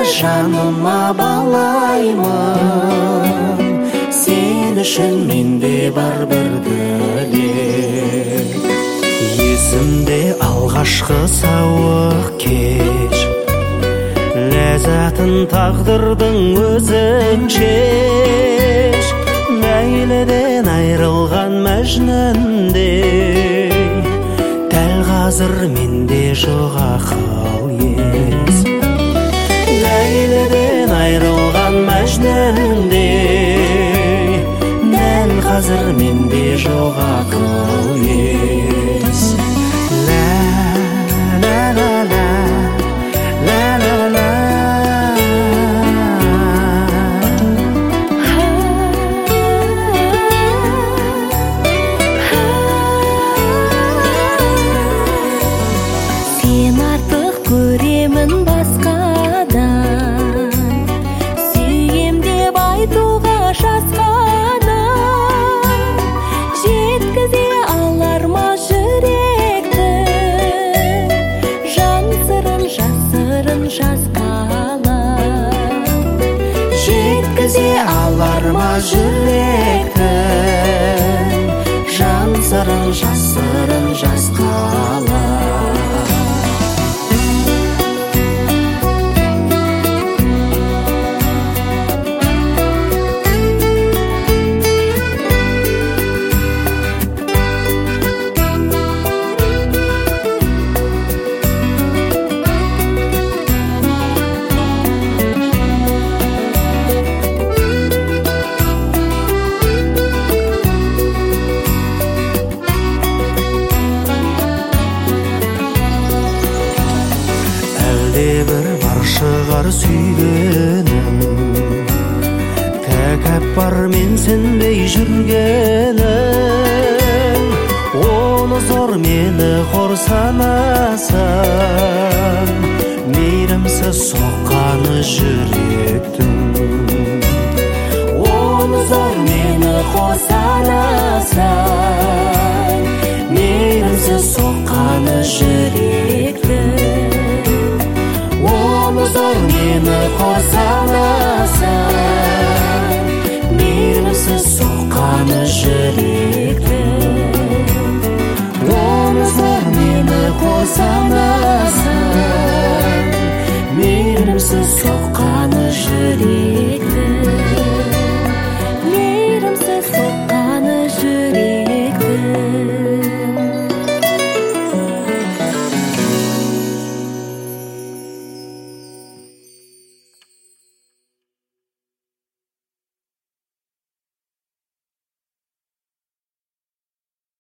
жаныма балаймын, сен үшін менде бар бір тілек. Есімде алғашқы сауық кеш, ләззатын тағдырдың өзінчеш. Мәйліден айрылған мәжнүндей, дәл қазір менде жоқ ақыл ес. Мәйліден айрылған мәжнүндей, дәл қазір менде жоқ ақыл ес. Көремін басқадан, сүйем деп айтуға жасқаным. Жеткізе алар ма жүректі, жан сырын жасырын жасқалам. Жеткізе алар ма жүректі, жан сырын жасырын жасқалам. Бір бар шығар сүйгенім, тәкәппар мен сенбей жүргенім. Оны зор мені қор санасам, мейірімсіз соққаны жүректің. Оны зор мені қор санасам, мейірімсіз соққаны жүректің. Зор мені қосаласам, мейірімсіз соққаны жүректің. Оны зор мені қосаласам, мейірімсіз соққаны жүректің.